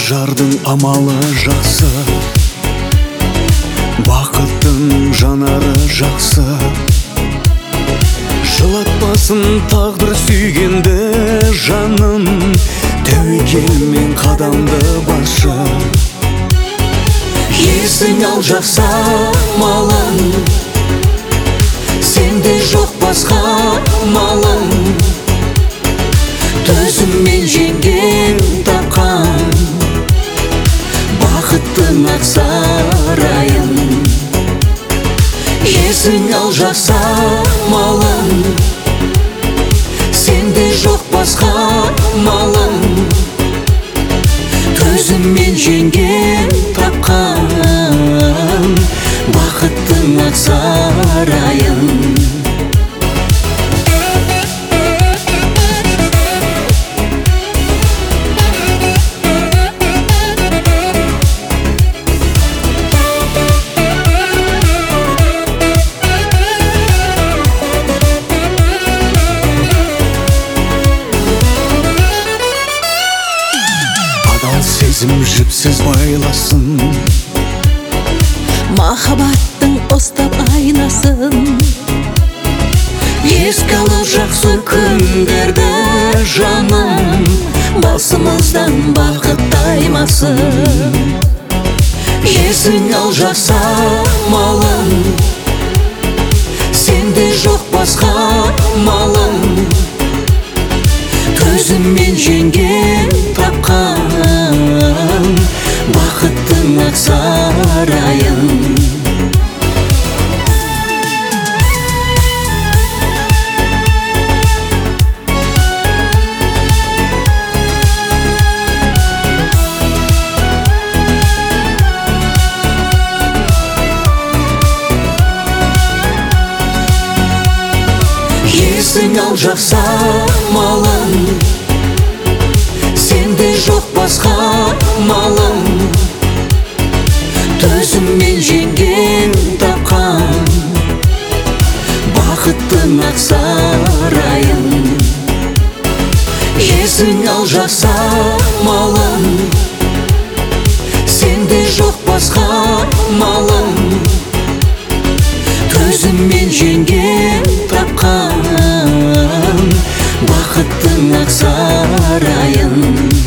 жардың амалы жақсы, бақыттың жанары жақсы. Жылатпасын тағдыр сүйгенді жаным, тәуекелмен қадамды басшы. Есің ал жақса малың, сенде жоқ басқа малың. Төзіммен жеңген тапқан бақыттың ақ сарайын. Есің ал жақса малың, сенде жоқ басқа малың. Төзіммен жеңген тапқан бақыттың ақ сарайын. Сезім жіпсіз байласын, махаббаттың ұстап айнасын. Еске алу жақсы күндерді жаным, басымыздан бақыт таймасын. Есің ал жақса малың, сенде жоқ басқа малың. Төзіммен жеңген тапқан бақыттың ақ сарайын. Есің ал жақса малың, сенде жоқ басқа малың. Төзіммен жеңген тапқан бақыттың ақ сарайын. Есің ал жақса малың, сенде жоқ басқа малың. Төзіммен жеңген тапқан бақыттың ақ сарайын.